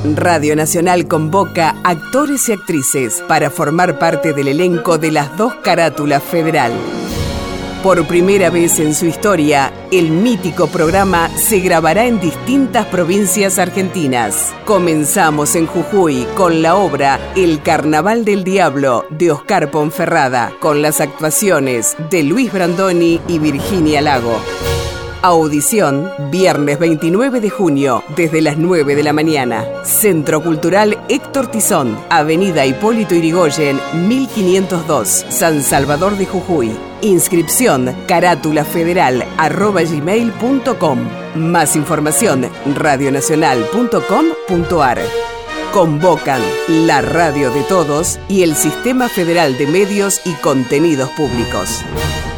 Radio Nacional convoca actores y actrices para formar parte del elenco de las dos carátulas Federal. Por primera vez en su historia, el mítico programa se grabará en distintas provincias argentinas. Comenzamos en Jujuy con la obra El Carnaval del Diablo de Oscar Ponferrada, con las actuaciones de Luis Brandoni y Virginia Lago. Audición, viernes 29 de junio, desde las 9 de la mañana. Centro Cultural Héctor Tizón, Avenida Hipólito Yrigoyen, 1502, San Salvador de Jujuy. Inscripción, caratulafederal@gmail.com. Más información, radionacional.com.ar. Convocan la radio de todos y el Sistema Federal de Medios y Contenidos Públicos.